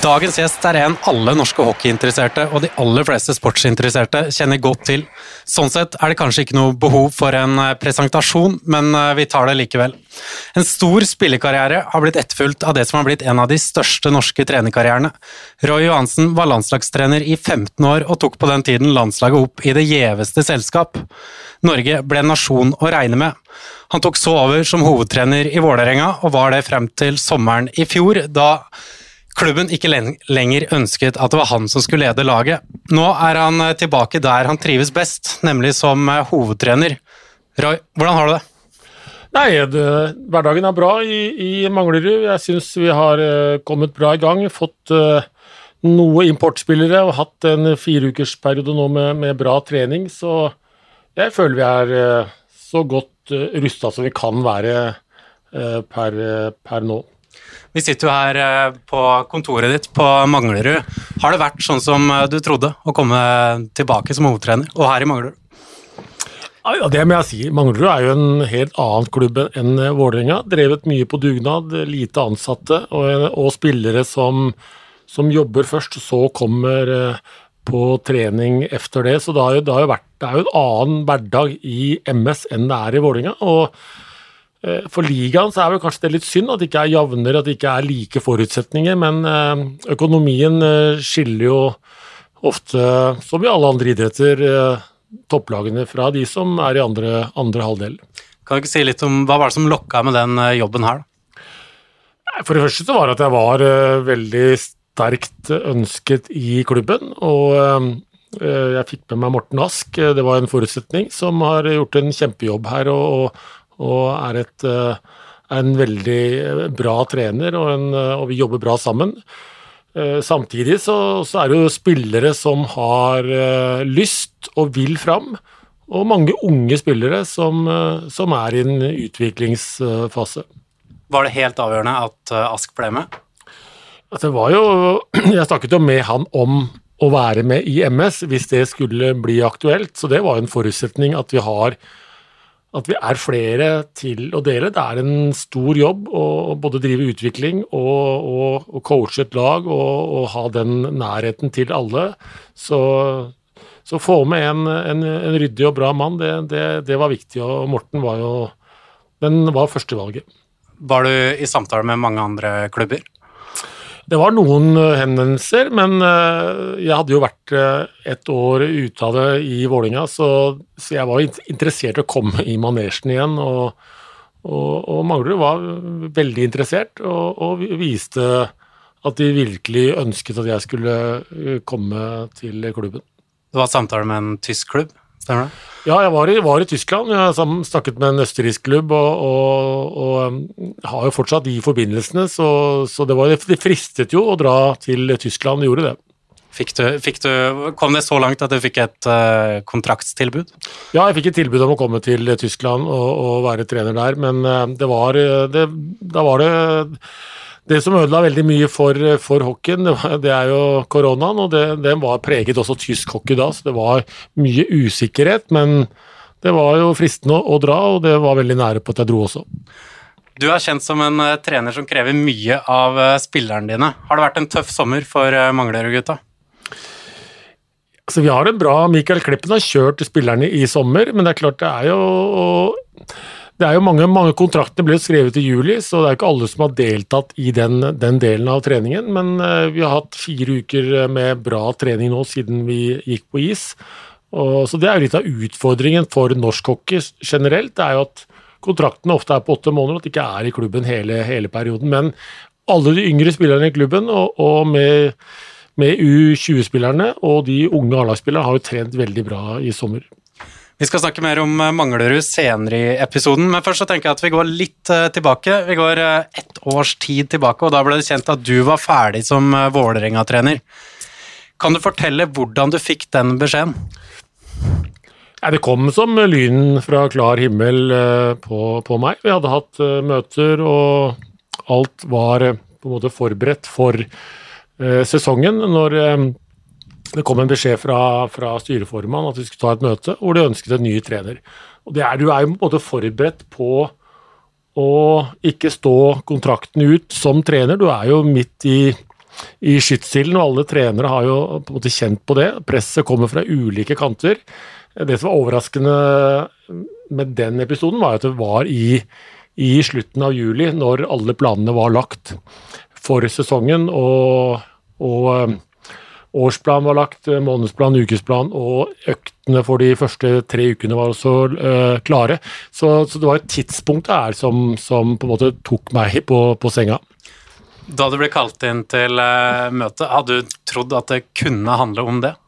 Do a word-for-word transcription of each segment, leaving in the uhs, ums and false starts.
Dagens gjest er en alle norske hockeyinteresserte og de aller fleste sportsinteresserte kjenner godt til. Sånn sett er det kanskje ikke noe behov for en presentasjon, men vi tar det likevel. En stor spillekarriere har blitt etterfulgt av det som har blitt en av de største norske trenerkarrierene. Roy Johansen var landslagstrener i femten år og tok på den tiden landslaget opp i det gjeveste selskap. Norge ble en nasjon å regne med. Han tok så over som hovedtrener i Vålerenga og var det frem til sommeren i fjor, da klubben ikke lenger ønsket at det var han som skulle lede laget. Nå er han tilbake der han trives best, nemlig som hovedtrener. Roy, hvordan har du det? Nei, det, hverdagen er bra i, i Manglerud. Jeg synes vi har uh, kommet bra i gang, fått uh, noe importspillere og hatt en fireukersperiode nå med, med bra trening, så jeg føler vi er uh, så godt uh, rustet som vi kan være uh, per, uh, per nå. Vi sitter jo her på kontoret ditt på Manglerud. Har det vært sånn som du trodde å komme tilbake som hovedtrener, og her i Manglerud? Ja, det må jeg si. Manglerud er jo en helt annen klubb enn Vålerenga. Drevet mye på dugnad, lite ansatte, og, og spillere som, som jobber først, så kommer på trening efter det. Så det har jo, det har jo vært, det er jo en annen hverdag i M S enn det er i Vålerenga, og for ligaen så er det kanskje det litt synd at det ikke er jevner, at det ikke er like forutsetninger, men økonomien skiller jo ofte, som i alle andre idretter, topplagene fra de som er i andre, andre halvdel. Kan du ikke si litt om hva var det som lokket med den jobben her? For det første så var det at jeg var veldig sterkt ønsket i klubben, og jeg fikk med meg Morten Ask. Det var en forutsetning som har gjort en kjempejobb her, og, og og er, et, er en veldig bra trener, og, en, og vi jobber bra sammen. Samtidig så, så er det jo spillere som har lyst og vil fram, og mange unge spillere som, som er i en utviklingsfase. Var det helt avgjørende at Ask ble med? Altså, det var jo, jeg snakket jo med han om å være med i M S hvis det skulle bli aktuelt, så det var en forutsetning at vi har at vi er flere til å dele. Det er en stor jobb å både drive utvikling og, og, og coache et lag og, og ha den nærheten til alle. Så, så få med en, en, en ryddig og bra mann, det, det, det var viktig, og Morten var jo, den var førstevalget. Var du i samtale med mange andre klubber? Det var noen henvendelser, men jeg hadde jo vært et år ute av det i Vålerenga, så, så jeg var interessert i å komme i manesjen igjen, og, og, og Manglerud var veldig interessert, og, og viste at de virkelig ønsket at jeg skulle komme til klubben. Det var samtale med en tysk klubb, stemmer det? Ja, jeg var i, var i Tyskland. Jeg har snakket med en østerriksk klubb, og, og, og har jo fortsatt de forbindelsene, så, så det, var, det fristet jo å dra til Tyskland, og gjorde det. Fikk du, fikk du, kom det så langt at du fikk et uh, kontraktstilbud? Ja, jeg fikk et tilbud om å komme til Tyskland og, og være trener der, men uh, det var, det, da var det Det som ødela veldig mye for, for hockeyen, det, var, det er jo koronaen, og det, den var preget også tysk hockey da, så det var mye usikkerhet, men det var jo fristende å, å dra, og det var veldig nære på at jeg dro også. Du er kjent som en uh, trener som krever mye av uh, spillerne dine. Har det vært en tøff sommer for uh, Manglerud-gutta? Altså, vi har en bra, Mikael Kleppen har kjørt spillerne i sommer, men det er klart det er jo... Og, Det er jo mange, mange kontraktene ble skrevet i juli, så det er ikke alle som har deltatt i den, den delen av treningen, men uh, vi har hatt fire uker med bra trening nå siden vi gikk på is, og, så det er jo litt av utfordringen for norsk hockey generelt, det er jo at kontraktene ofte er på åtte måneder, at de ikke er i klubben hele, hele perioden, men alle de yngre spillerne i klubben, og, og med, med U tjue-spillerne og de unge A-lagsspillerne har jo trent veldig bra i sommer. Vi skal snakke mer om Manglerud senere i episoden, men først så tenker jeg at vi går litt tilbake. Vi går ett års tid tilbake, og da ble det kjent at du var ferdig som Vålerenga-trener. Kan du fortelle hvordan du fikk den beskjeden? Ja, det kom som lynen fra klar himmel på, på meg. Vi hadde hatt møter, og alt var på en måte forberedt for sesongen, når det kom en beskjed fra, fra styreformann at vi skulle ta et møte, hvor de ønsket en ny trener. Og det er, du er jo på en måte forberedt på å ikke stå kontrakten ut som trener. Du er jo midt i i skytsilden, og alle trenere har jo på en måte kjent på det. Presset kommer fra ulike kanter. Det som var overraskende med den episoden var at det var i, i slutten av juli, når alle planene var lagt for sesongen, og, og årsplan var lagt, månedsplan, ukesplan, og øktene for de første tre ukene var også uh, klare. Så, så det var et tidspunkt der som, som på en måte tok meg på, på senga. Da du ble kalt inn til uh, møte, hadde du trodd at det kunne handle om det?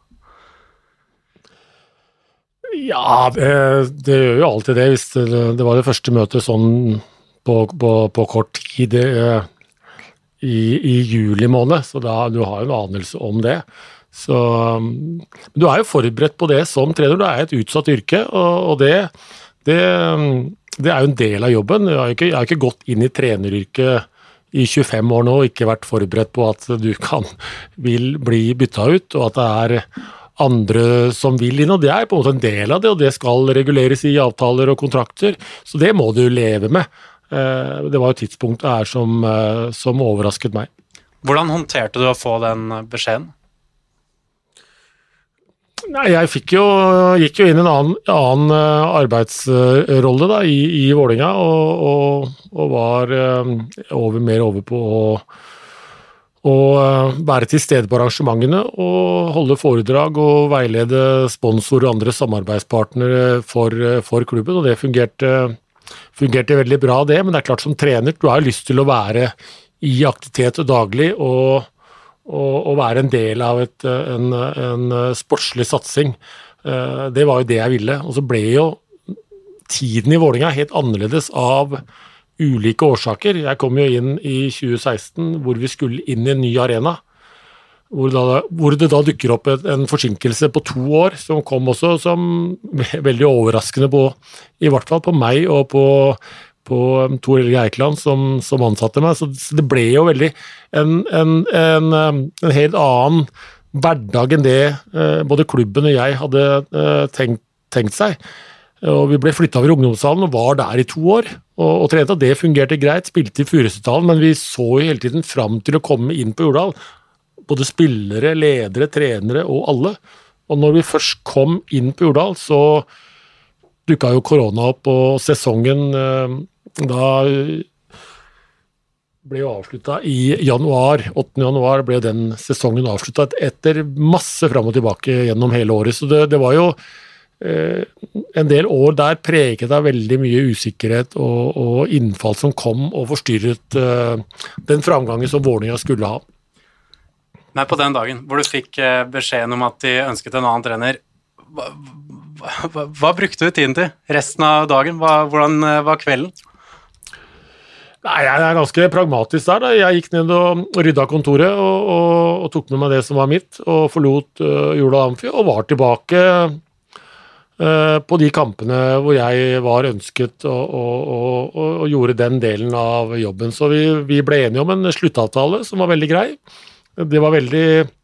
Ja, det, det gjør jo alltid det. Hvis det, det var det første møtet sånn på, på, på kort tid det, i, i juli måned, så da du har jo en anelse om det. Så du er jo forberedt på det som trener. Du er et utsatt yrke, og, og det, det, det er jo en del av jobben. Jeg har ikke, jeg har ikke gått inn i treneryrket i tjuefem år nå og ikke vært forberedt på at du kan, vil bli byttet ut, og at det er andre som vil inn, og det er på en måte en del av det, og det skal reguleres i avtaler og kontrakter, så det må du leve med. Det var jo tidspunktet her som, som overrasket meg. Hvordan håndterte du å få den beskjeden? Nei, jeg fikk jo, gikk jo inn i en annen, annen arbeidsrolle da, i, i Vålinga, og, og, og var over, mer over på å og være til stede på arrangementene og holde foredrag og veilede sponsorer og andre samarbeidspartnere for, for klubben, og det fungerte, fungerte veldig bra det, men det er klart som trener, du har jo lyst til å være i aktivitet daglig og, og, og være en del av et, en, en sportslig satsing. Det var jo det jeg ville, og så ble jo tiden i Vålinga helt annerledes av ulike årsaker. Jeg kom jo inn i tjue seksten hvor vi skulle inn i en ny arena, hvor, da, hvor det da dukker opp et, en forsinkelse på to år, som kom også som veldig overraskende på, i hvert fall på meg og på, på Tor Helge Eikeland som, som ansatte meg. Så, så det ble jo veldig en, en, en, en helt annen hverdag enn det eh, både klubben og jeg hadde eh, tenkt, tenkt seg. Og vi ble flyttet over i ungdomssalen og var der i to år, og, og trente, og det fungerte greit, spilte i Furusetdalen, men vi så jo hele tiden fram til å komme inn på Jordal, både spillere, ledere, trenere og alle. Og når vi først kom inn på Jordal, så dukket jo korona opp, og sesongen da ble jo avsluttet i januar, åttende januar ble den sesongen avsluttet etter masse fram og tilbake gjennom hele året, så det, det var jo en del år der preget av veldig mye usikkerhet og, og innfall som kom og forstyrret uh, den framgangen som Vålinga skulle ha. Men på den dagen hvor du fikk uh, beskjeden om at de ønsket en annen trener, hva, hva, hva brukte du tiden til? Resten av dagen? Hva, hvordan uh, var kvelden? Nei, jeg er ganske pragmatisk der. Da. Jeg gikk ned og rydda kontoret og, og, og tok med meg det som var mitt, og forlot uh, Jordal Amfi og var tilbake på de kampene hvor jeg var ønsket og, og, og, og gjorde den delen av jobben. Så vi, vi ble enige om en sluttavtale som var veldig grei. Det var veldig,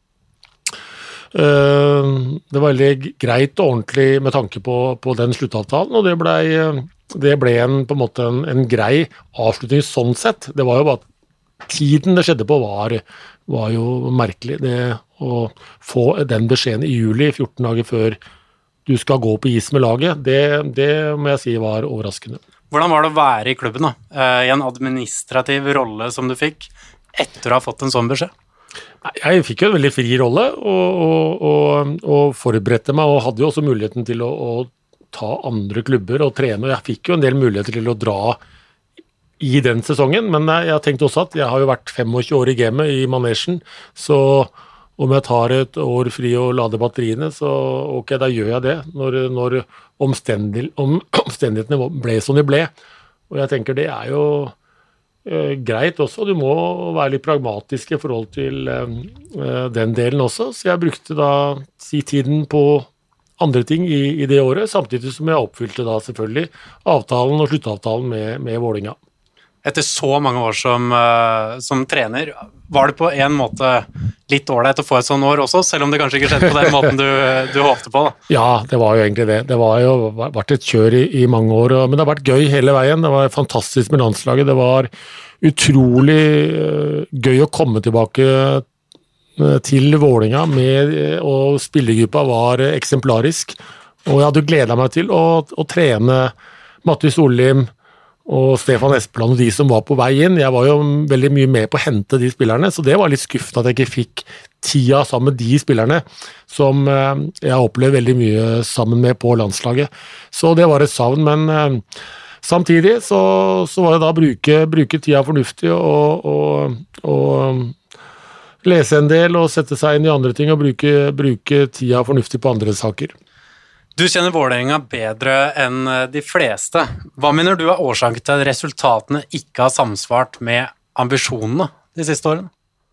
uh, det var veldig greit og ordentlig med tanke på, på den sluttavtalen, og det ble, det ble en, på en måte en, en grei avslutning sånn sett. Det var jo bare tiden det skjedde på var, var jo merkelig. Det å få den beskjeden i juli, fjorten dager før du skal gå på is med laget, det, det må jeg si var overraskende. Hvordan var det å være i klubben da? I en administrativ rolle som du fikk, etter å ha fått en sånn beskjed? Jeg fikk jo en veldig fri rolle, og, og, og, og forberedte meg, og hadde jo også muligheten til å, å ta andre klubber og trene, og jeg fikk jo en del muligheter til å dra i den sesongen, men jeg tenkte også at jeg har jo vært tjuefem år i gamet i manesjen, så om jeg tar et år fri og lader batteriene, så ok, da gjør jeg det, når, når omstendig, om, omstendighetene ble som de ble. Og jeg tenker det er jo eh, greit også, du må være litt pragmatisk i forhold til eh, den delen også, så jeg brukte da si tiden på andre ting i, i det året, samtidig som jeg oppfylte da selvfølgelig avtalen og sluttavtalen med, med Vålinga. Etter så mange år som, uh, som trener, var det på en måte litt ålreit å få et sånn år også, selv om det kanskje ikke skjedde på den måten du, du håpte på da? Ja, det var jo egentlig det. Det var jo vært et kjør i, i mange år, men det har vært gøy hele veien. Det var fantastisk med landslaget. Det var utrolig uh, gøy å komme tilbake til Vålinga med, og spillergruppa var eksemplarisk. Og jeg hadde gledet meg til å, å trene Matti Sollim og Stefan Espeland og de som var på vei inn. Jeg var jo veldig mye med på å hente de spillerne, så det var litt skuffende at jeg ikke fikk tida sammen med de spillerne som jeg opplevde veldig mye sammen med på landslaget. Så det var et savn, men samtidig så, så var det da å bruke, bruke tida fornuftig og, og, og lese en del og sette seg inn i andre ting og bruke, bruke tida fornuftig på andre saker. Du kjenner Vålerenga bedre enn de fleste. Hva mener du er årsaken til at resultatene ikke har samsvart med ambisjonene de siste årene?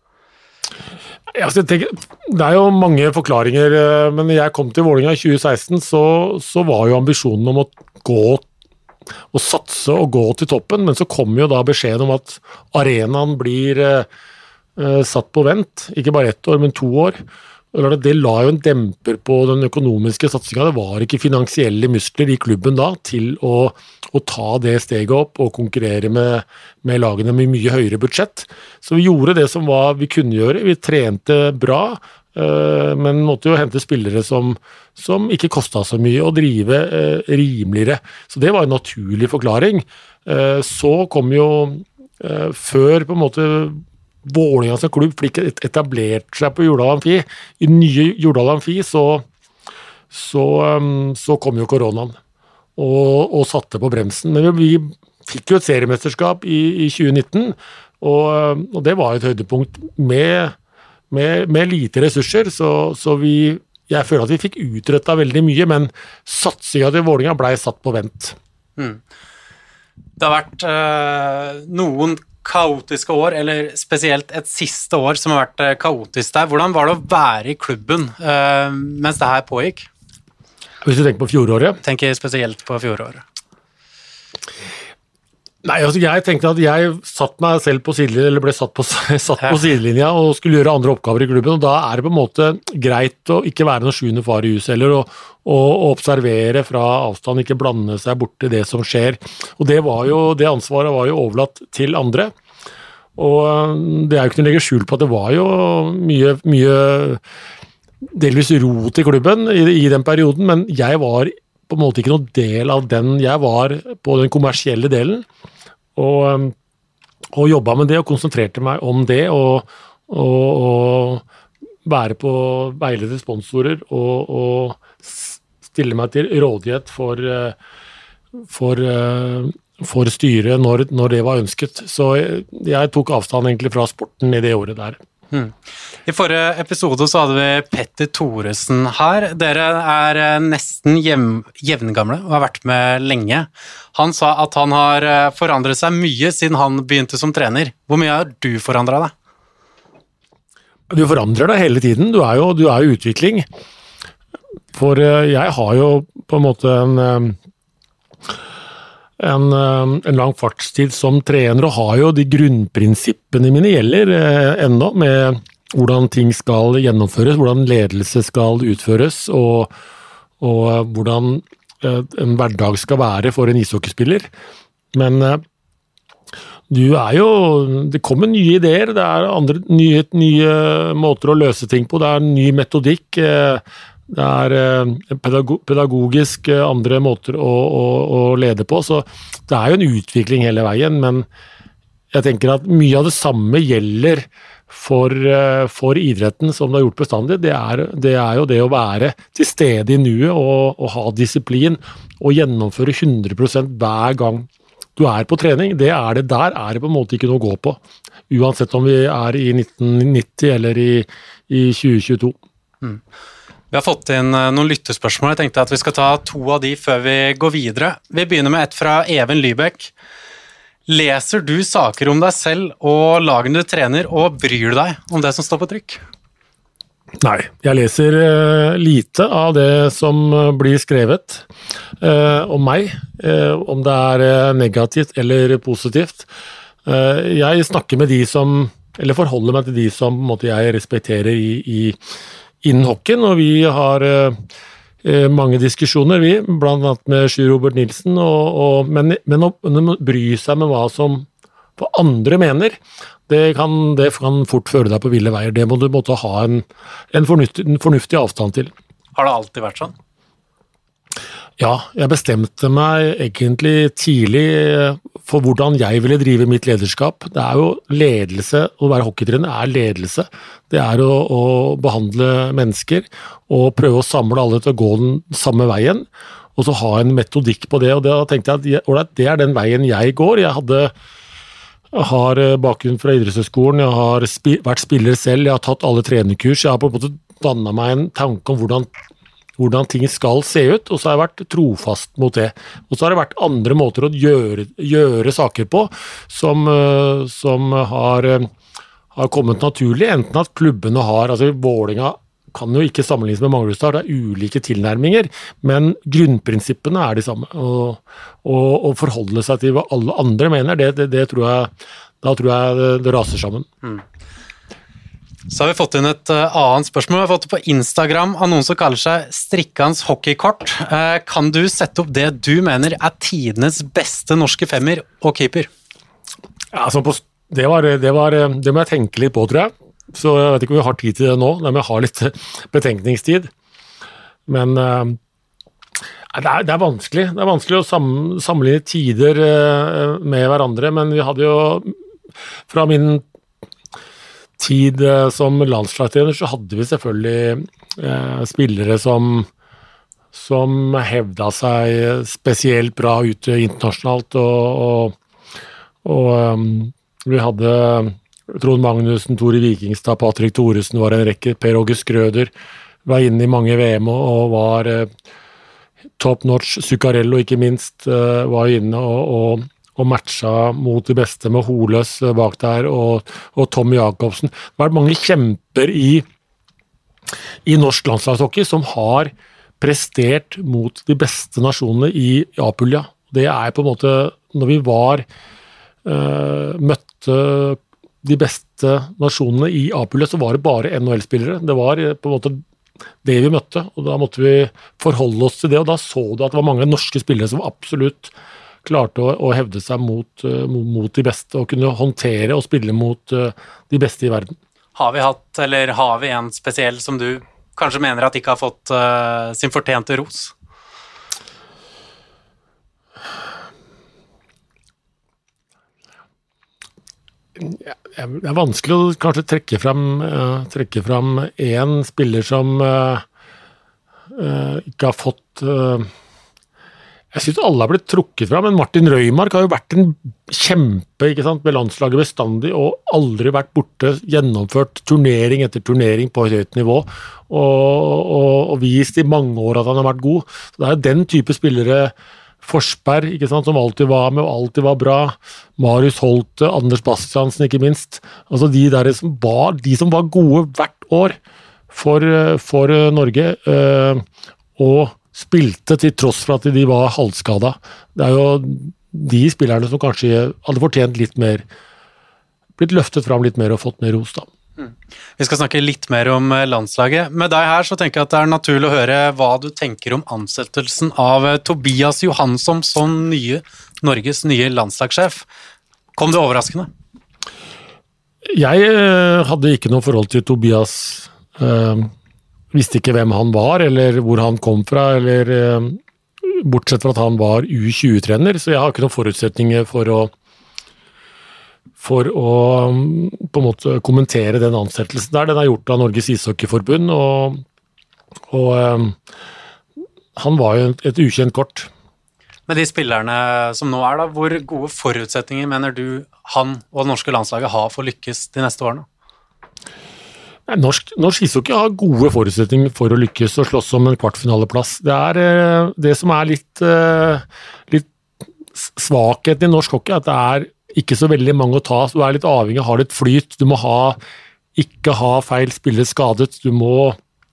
Ja, jeg tenker, det er jo mange forklaringer, men når jeg kom til Vålerenga i tjue seksten, så, så var jo ambisjonen om å gå og satse og gå til toppen, men så kom jo da beskjeden om at arenaen blir eh, satt på vent, ikke bare ett år, men to år. Det la jo en demper på den økonomiske satsingen. Det var ikke finansielle muskler i klubben da til å, å ta det steget opp og konkurrere med, med lagene med mye høyere budsjett. Så vi gjorde det som var, vi kunne gjøre. Vi trente bra, øh, men måtte jo hente spillere som, som ikke kostet så mye og drive øh, rimeligere. Så det var en naturlig forklaring. Uh, så kom jo uh, før på en måte Vålerenga som klubb fikk etablert seg på Jordal Amfi. I nye Jordal Amfi så, så, um, så kom jo koronaen og, og satte på bremsen. Men vi fikk jo et seriemesterskap i, i tjue nitten, og, og det var et høydepunkt med, med, med lite ressurser, så, så vi, jeg føler at vi fikk utrettet veldig mye, men satsingen til Vålerenga ble satt på vent. Mm. Det har vært øh, noen kaotiske år, eller spesielt et siste år som har vært kaotisk der. Hvordan var det å være i klubben uh, mens det her pågikk? Hvis du tenker på fjoråret? Tenker spesielt på fjoråret. Nei, altså jeg tenkte at jeg satt meg selv på sidelinja, eller ble satt på, satt på sidelinja og skulle gjøre andre oppgaver i klubben, og da er det på en måte greit å ikke være noen sjuende far i huset, eller å, å, å observere fra avstand, ikke blande seg bort i det som skjer. Og det var jo, det ansvaret var jo overlatt til andre, og det er jo ikke noe å legge skjul på at det var jo mye, mye delvis rot i klubben i, i den perioden, men jeg var på en måte ikke noen del av den, jeg var på den kommersielle delen, og, og jobbet med det og konsentrerte meg om det, og, og, og være på veiledede sponsorer og, og stille meg til rådighet for, for, for styret når, når det var ønsket. Så jeg, jeg tok avstand egentlig fra sporten i det året der. Hmm. I forrige episode så hadde vi Petter Thoresen her. Dere er nesten jevngamle og har vært med lenge. Han sa at han har forandret seg mye siden han begynte som trener. Hvor mye har du forandret deg? Du forandrer deg hele tiden. Du er jo, du er jo utvikling. For jeg har jo på en måte en En, en lang fartstid som trener, og har jo de grunnprinsippene mine gjelder eh, enda, med hvordan ting skal gjennomføres, hvordan ledelse skal utføres, og, og hvordan eh, en hverdag skal være for en ishockeyspiller. Men eh, du er jo, det kommer nye ideer, det er andre, nye, nye måter å løse ting på, det er ny metodikk, eh, det er pedagogisk andre måter å, å, å lede på, så det er jo en utvikling hele veien, men jeg tenker at mye av det samme gjelder for, for idretten som det har gjort bestandig. Det er, det er jo det å være til stede i nuet og, og ha disiplin og gjennomføre hundre prosent hver gang du er på trening. Det er det der, er det på en måte ikke noe å gå på, uansett om vi er i nitten nitti eller i, i tjue tjueto. Mm. Vi har fått inn noen lyttespørsmål. Jeg tenkte at vi skal ta to av de før vi går videre. Vi begynner med et fra Even Lybekk. Leser du saker om deg selv og lagene du trener, og bryr du deg om det som står på trykk? Nei, jeg leser uh, lite av det som blir skrevet uh, om meg, uh, om det er uh, negativt eller positivt. Uh, jeg snakker med de som, eller forholder meg til de som på en måte, jeg respekterer i, i innen hockeyen, og vi har eh, mange diskusjoner, vi, blant annet med Sjur Robert Nilsen, og, og, men, men å, å bry seg med hva som hva andre mener, det kan, det kan fort føre deg på ville veier. Det må du måtte ha en, en, fornuftig, en fornuftig avstand til. Har det alltid vært sånn? Ja, jeg bestemte meg egentlig tidlig for hvordan jeg ville drive mitt lederskap. Det er jo ledelse, å være hockeytrener er ledelse. Det er å, å behandle mennesker og prøve å samle alle til å gå den samme veien, og så ha en metodikk på det. Og da tenkte jeg at det er den veien jeg går. Jeg hadde, jeg har bakgrunn fra idrettshøyskolen, jeg har spi, vært spiller selv, jeg har tatt alle trenerkurs, jeg har på en måte dannet meg en tanke om hvordan hvordan ting skal se ut, og så har jeg vært trofast mot det. Og så har det vært andre måter å gjøre, gjøre saker på, som, som har, har kommet naturlig, enten at klubbene har, altså Vålinga kan jo ikke sammenlignes med Manglerudstad, det er ulike tilnærminger, men grunnprinsippene er de samme, og, og, og forholde seg til hva alle andre mener, det, det, det tror jeg, da tror jeg det, det raser sammen. Mm. Så har vi fått inn et uh, annet spørsmål. Vi har fått det på Instagram av noen som kaller seg Strikkans hockeykort. Uh, kan du sette opp det du mener er tidenes beste norske femmer og keeper? Ja, altså på, det, var, det, var, det må jeg tenke litt på, tror jeg. Så jeg vet ikke om vi har tid til det nå. Da må jeg ha litt betenkningstid. Men uh, det, er, det er vanskelig. Det er vanskelig å sam, sammenligne tider uh, med hverandre, men vi hadde jo fra min tid som landslagstrener så hadde vi selvfølgelig eh, spillere som, som hevda seg spesielt bra ute internasjonalt, og, og, og um, vi hadde Trond Magnussen, Tore Vikingstad, Patrick Thoresen var en rekke, Per Åge Skrøder var inne i mange V M og, og var eh, top notch, Zuccarello ikke minst eh, var inne og, og og matcha mot de beste med Holøs bak der, og, og Tom Jacobsen. Det har vært mange kjemper i, i norsk landslagshockey som har prestert mot de beste nasjonene i A-pulja. Det er på en måte, når vi var, uh, møtte de beste nasjonene i A-pulja, så var det bare N H L-spillere. Det var på en måte det vi møtte, og da måtte vi forholde oss til det, og da så du at det var mange norske spillere som absolutt klarte å, å hevde seg mot, uh, mot de beste, og kunne håndtere og spille mot uh, de beste i verden. Har vi hatt, eller har vi en spesiell som du kanskje mener at ikke har fått uh, sin fortjente ros? Ja, det er vanskelig å kanskje trekke frem, uh, trekke frem en spiller som uh, uh, ikke har fått... Uh, Jeg synes alle har blitt trukket fra, men Martin Røymark har jo vært en kjempe, ikke sant, med landslaget bestandig, og aldri vært borte, gjennomført turnering etter turnering på et høyt nivå, og, og, og vist i mange år at han har vært god. Så det er jo den type spillere, Forsberg, ikke sant, som alltid var med, og alltid var bra, Marius Holte, Anders Bastiansen, ikke minst. Altså de der som var, de som var gode hvert år for, for Norge, øh, og spilte til tross for at de var halvskada. Det er jo de spillerne som kanskje hadde fortjent litt mer, blitt løftet fram litt mer og fått mer ros da. Mm. Vi skal snakke litt mer om landslaget. Med deg her så tenker jeg at det er naturlig å høre hva du tenker om ansettelsen av Tobias Johansson som nye, Norges nye landslagssjef. Kom det overraskende? Jeg øh, hadde ikke noe forhold til Tobias øh, visste ikke hvem han var, eller hvor han kom fra, eller eh, bortsett fra at han var U tjue-trener, så jeg har ikke noen forutsetninger for å for å på en måte kommentere den ansettelsen der. Den er gjort av Norges Ishockeyforbund, og, og eh, han var jo et ukjent kort. Med de spillerne som nå er da, hvor gode forutsetninger mener du han og det norske landslaget har for å lykkes de neste årene? Norsk, norsk ishockey har gode forutsetninger for å lykkes og slåss om en kvartfinaleplass. Det er eh, det som er litt, eh, litt svakheten i norsk hockey, at det er ikke så veldig mange å ta. Du er litt avhengig av å ha litt flyt. Du må ha, ikke ha feil spiller skadet. Du må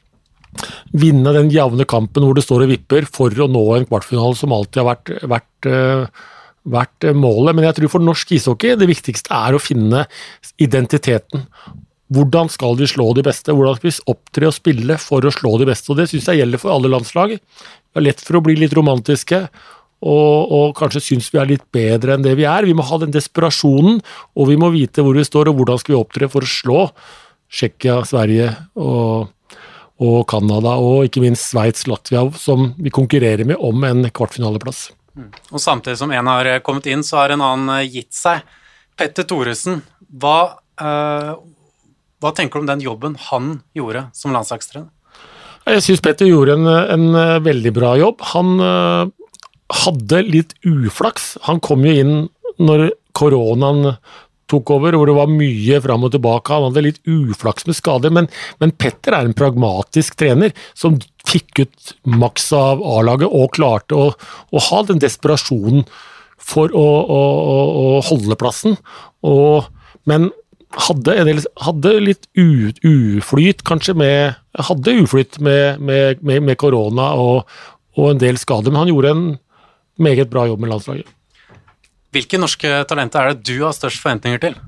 vinne den jevne kampen hvor det står og vipper for å nå en kvartfinale som alltid har vært, vært, vært målet. Men jeg tror for norsk ishockey det viktigste er å finne identiteten. Hvordan skal de slå de beste? Hvordan skal vi opptre og spille for å slå de beste? Og det synes jeg gjelder for alle landslag. Det er lett for å bli litt romantiske og, og kanskje synes vi er litt bedre enn det vi er. Vi må ha den desperasjonen, og vi må vite hvor vi står, og hvordan skal vi opptre for å slå Tsjekkia, Sverige og, og Kanada, og ikke minst Sveits, Latvia, som vi konkurrerer med om en kvartfinaleplass. Mm. Og samtidig som en har kommet inn, så har en annen gitt seg. Petter Thoresen, hva, uh, hva tenker du om den jobben han gjorde som landslagstrener? Jeg synes Petter gjorde en, en veldig bra jobb. Han uh, hadde litt uflaks. Han kom jo inn når koronaen tok over, hvor det var mye fram og tilbake. Han hadde litt uflaks med skader, men, men Petter er en pragmatisk trener som fikk ut maks av A-laget og klarte å, å ha den desperasjonen for å, å, å holde plassen. Og, men hadde, en del, hadde litt u, uflyt kanskje med, hadde uflyt med, med, med, med korona og, og en del skader, men han gjorde en meget bra jobb med landslaget. Hvilke norske talenter er det du har størst forventninger til?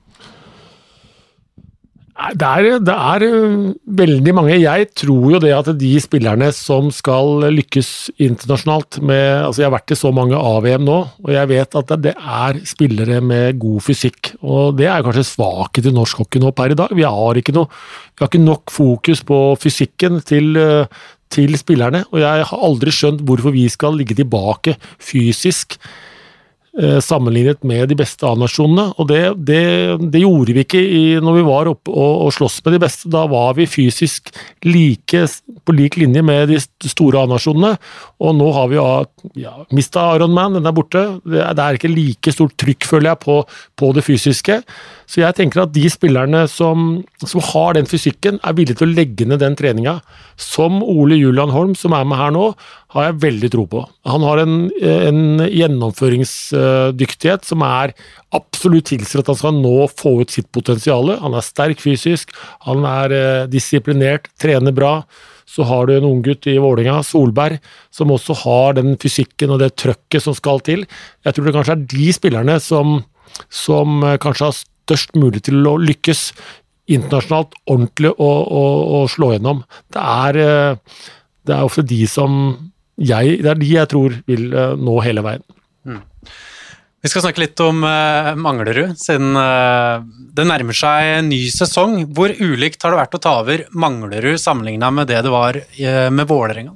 Det er, det er veldig mange. Jeg tror jo det at de spillerne som skal lykkes internasjonalt med, altså jeg har vært i så mange A V M nå, og jeg vet at det er spillere med god fysikk, og det er kanskje svakhet i norsk hockey nå per i dag. Vi har ikke, noe, vi har ikke nok fokus på fysikken til, til spillerne, og jeg har aldri skjønt hvorfor vi skal ligge tilbake fysisk sammenlignet med de beste A-nasjonene, og det, det, det gjorde vi ikke i, når vi var oppe og, og slåss med de beste. Da var vi fysisk like, på lik linje med de store A-nasjonene, og nå har vi ja, mistet Iron Man, den er borte. Det er, det er ikke like stort trykk, føler jeg, på, på det fysiske. Så jeg tenker at de spillerne som, som har den fysikken, er villige til å legge ned den treninga, som Ole Julian Holm, som er med her nå, har jeg veldig tro på. Han har en, en gjennomføringsdyktighet som er absolutt tilsier at han skal nå få ut sitt potensiale. Han er sterk fysisk, han er disiplinert, trener bra. Så har du en ung gutt i Vålinga, Solberg, som også har den fysikken og det trøkket som skal til. Jeg tror det kanskje er de spillerne som, som kanskje har størst mulig til å lykkes internasjonalt, ordentlig og, og, og slå gjennom. Det er, det er ofte de som jeg, det er de jeg tror vil nå hele veien. Mm. Vi skal snakke litt om uh, Manglerud, siden uh, det nærmer seg en ny sesong. Hvor ulikt har det vært å ta over Manglerud sammenlignet med det det var uh, med Vålerenga?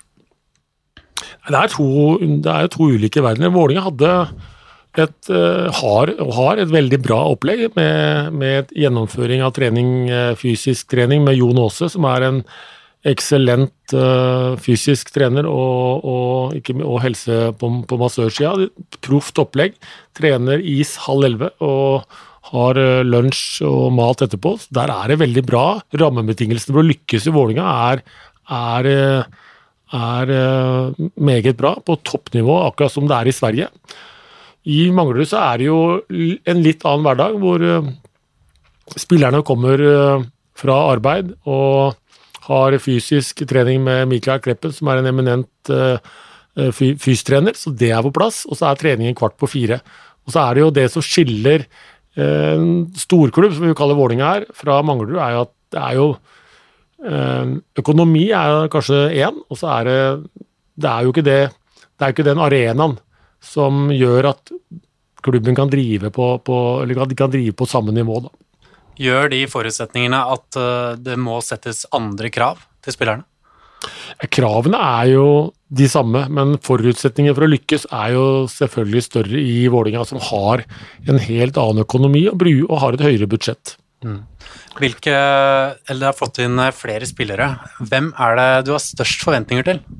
Det er, to, det er jo to ulike verdener. Vålerenga hadde et, uh, har, og har et veldig bra opplegg med, med gjennomføring av trening, uh, fysisk trening med Jon Åse, som er en eksellent uh, fysisk trener og, og, ikke, og helse på, på massørsida. Proft opplegg. Trener is halv elleve og har uh, lunsj og mat etterpå. Så der er det veldig bra. Rammebetingelsene for å lykkes i Vålinga er, er, er uh, meget bra på toppnivå, akkurat som det er i Sverige. I Manglerud så er det jo en litt annen hverdag, hvor uh, spillerne kommer uh, fra arbeid og har fysisk trening med Mikael Kleppen, som er en eminent uh, fystrener, så det er på plass, og så er treningen kvart på fire. Og så er det jo det som skiller uh, en storklubb, som vi kaller Vålinga her, fra Manglerud, er jo at det er jo uh, økonomi er kanskje en, og så er det det er jo ikke det, det er ikke den arenaen som gjør at klubben kan drive på, på eller at de kan drive på samme nivå da. Gjør de forutsetningene at det må settes andre krav til spillerne? Kravene er jo de samme, men forutsetninger for å lykkes er jo selvfølgelig større i Vålinga, som har en helt annen økonomi og, bru, og har et høyere budsjett. Mm. Hvilke, eller du har fått inn flere spillere, hvem er det du har størst forventninger til?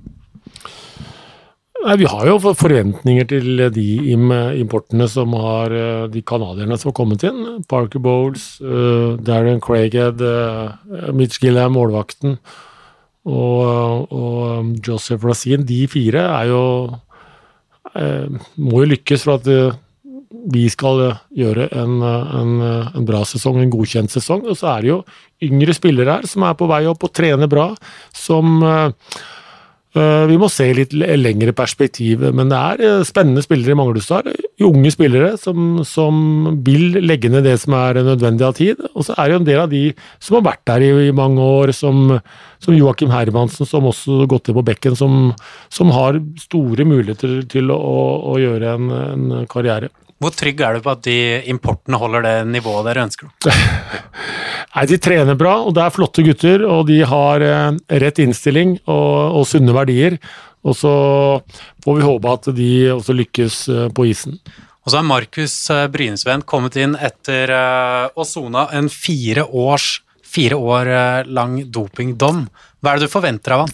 Nei, vi har jo forventninger til de importene som har, de kanadierne som har kommet inn. Parker Bowles, uh, Darren Craighead, uh, Mitch Gilliam, målvakten, og, og Joseph Racine. De fire er jo, uh, må jo lykkes for at uh, vi skal gjøre en, en, en bra sesong, en godkjent sesong. Og så er det jo yngre spillere her som er på vei opp og trener bra, som... Uh, Uh, vi må se litt lengre perspektiv, men det er uh, spennende spillere i Manglerudstad, unge spillere som, som vil legge ned det som er nødvendig av tid, og så er det jo en del av de som har vært der i, i mange år, som, som Joakim Hermansen, som også gått til på bekken, som, som har store muligheter til å, å gjøre en, en karriere. Hvor trygg er du på at de importene holder det nivået dere ønsker? Nei, de trener bra, og det er flotte gutter, og de har eh, rett innstilling og, og sunne verdier, og så får vi håpe at de også lykkes eh, på isen. Og så er Markus eh, Brynesveen kommet inn etter eh, å sona en fire, års, fire år eh, lang dopingdom. Hva er det du forventer av han?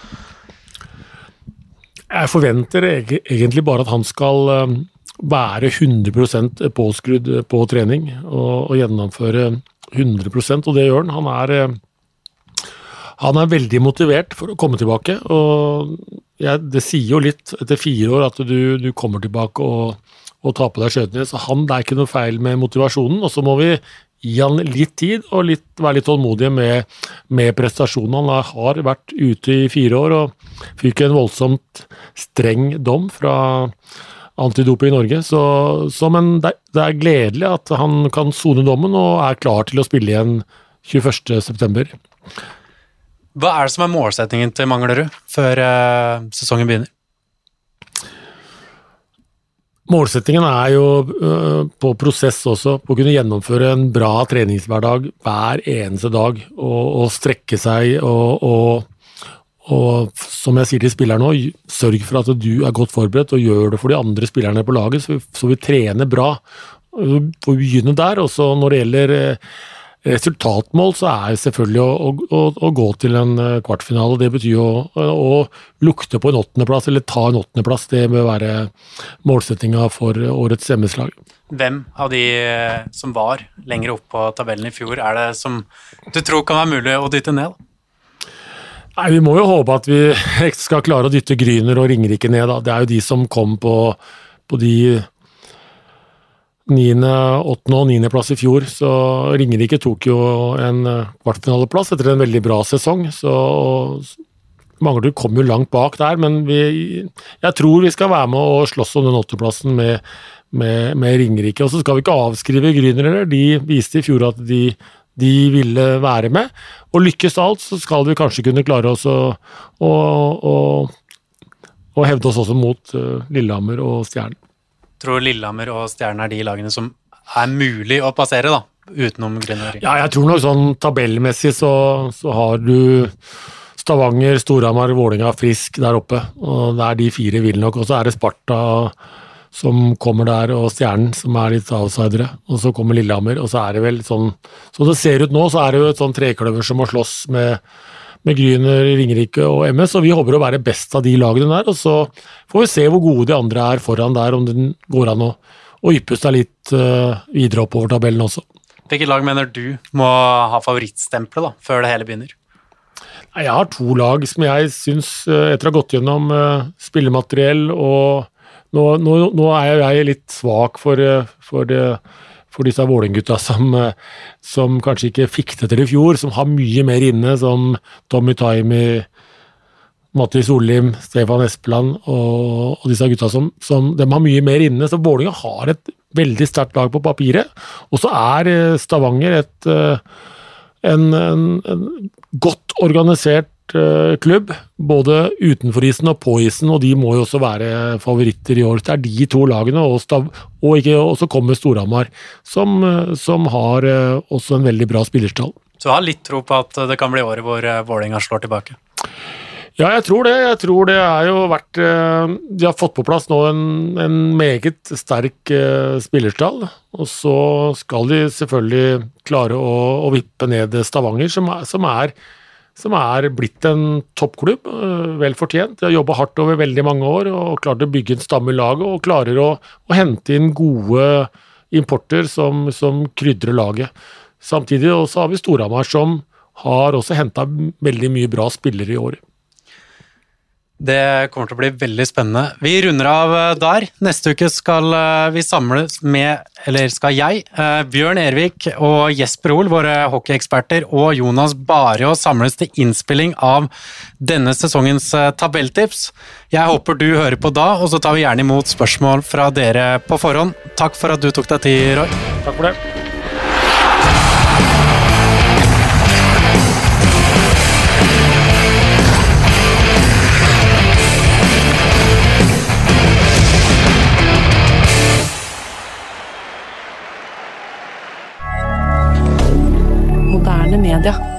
Jeg forventer eg- egentlig bare at han skal eh, være hundre prosent påskrudd på trening og, og gjennomføre hundre prosent, og det gjør han. Han er, han er veldig motivert for å komme tilbake, og jeg, det sier jo litt etter fire år at du, du kommer tilbake og, og tar på deg skjøtene, så han, det er ikke noe feil med motivasjonen, og så må vi gi han litt tid og litt, være litt tålmodige med, med prestasjonen. Han har vært ute i fire år og fikk en voldsomt streng dom fra antidoping i Norge, så, så men det, det er gledelig at han kan sone dommen og er klar til å spille igjen tjueførste september. Hva er det som er målsettingen til Manglerud før uh, sesongen begynner? Målsettingen er jo uh, på prosess også, på å kunne gjennomføre en bra treningshverdag hver eneste dag, og, og strekke seg og, og Og som jeg sier til spillerne nå, sørg for at du er godt forberedt og gjør det for de andre spillerne på laget, så vi, så vi trener bra. Vi får begynne der, og så når det gjelder resultatmål, så er det selvfølgelig å, å, å gå til en kvartfinale. Det betyr jo å, å lukte på en åttendeplass, eller ta en åttendeplass. Det bør være målsettinga for årets M S-lag. Hvem av de som var lenger opp på tabellen i fjor, er det som du tror kan være mulig å dytte ned? Nei, vi må jo håpe at vi skal klare å dytte Gryner og Ringerike ned. Da. Det er jo de som kom på, på de niende, åttende og niende plass i fjor, så Ringerike tok jo en kvartfinaleplass etter en veldig bra sesong, så Manglerud kom jo langt bak der, men vi, jeg tror vi skal være med og slåss om den åttendeplassen med, med, med Ringerike, og så skal vi ikke avskrive Gryner, eller de viste i fjor at de de ville være med, og lykkes alt, så skal vi kanskje kunne klare oss å, å, å, å hevde oss også mot uh, Lillehammer og Stjernen. Tror Lillehammer og Stjernen er de lagene som er mulig å passere da, utenom Grønner? Ja, jeg tror nok sånn tabellmessig så, så har du Stavanger, Storhamar, Vålerenga, Frisk der oppe, og det er de fire vil nok, og så er det Sparta som kommer der, og Stjernen, som er litt outsidere, og så kommer Lillehammer, og så er det vel sånn, så det ser ut nå, så er det jo et sånn trekløver som må slåss med, med Gryner, Ringerike og M S, og vi håper å være best av de lagene der, og så får vi se hvor gode de andre er foran der, om det går an å, å yppe seg litt uh, videre oppover tabellen også. Hvilket lag mener du må ha favorittstempelet da, før det hele begynner? Jeg har to lag som jeg synes, etter å ha gått gjennom uh, spillemateriell og Nå, nå, nå er jeg litt svak for, for, for disse Vålerenga-gutta som, som kanskje ikke fikk det til i fjor, som har mye mer inne, som Tommy Taimi, Matti Sollim, Stefan Espeland og, og disse gutta som, som de har mye mer inne, så Vålerenga har et veldig sterkt lag på papiret, og så er Stavanger et, en, en, en godt organisert klubb, både utenfor isen og på isen, og de må jo også være favoritter i år. Det er de to lagene, og, stav, og, ikke, og så kommer Storhamar, som, som har også en veldig bra spillerstall. Så du har litt tro på at det kan bli året hvor Vålerenga slår tilbake? Ja, jeg tror det. Jeg tror det er jo vært de har fått på plass nå en, en meget sterk spillerstall, og så skal de selvfølgelig klare å, å vippe ned Stavanger, som er, som er som er blitt en toppklubb, vel fortjent. De har jobbet hardt over veldig mange år, og klart å bygge en stamme i laget, og klarer å, å hente inn gode importer som, som krydrer laget. Samtidig også har vi Storhamar, som har også hentet veldig mye bra spillere i år. Det kommer til å bli veldig spennende. Vi runder av der. Neste uke skal vi samles med, eller skal jeg, Bjørn Ervik og Jesper Hoel, våre hockeyeksperter, og Jonas Barjå samles til innspilling av denne sesongens tabelltips. Jeg håper du hører på da, og så tar vi gjerne imot spørsmål fra dere på forhånd. Takk for at du tok deg tid, Roy. Takk for det. Moderne media.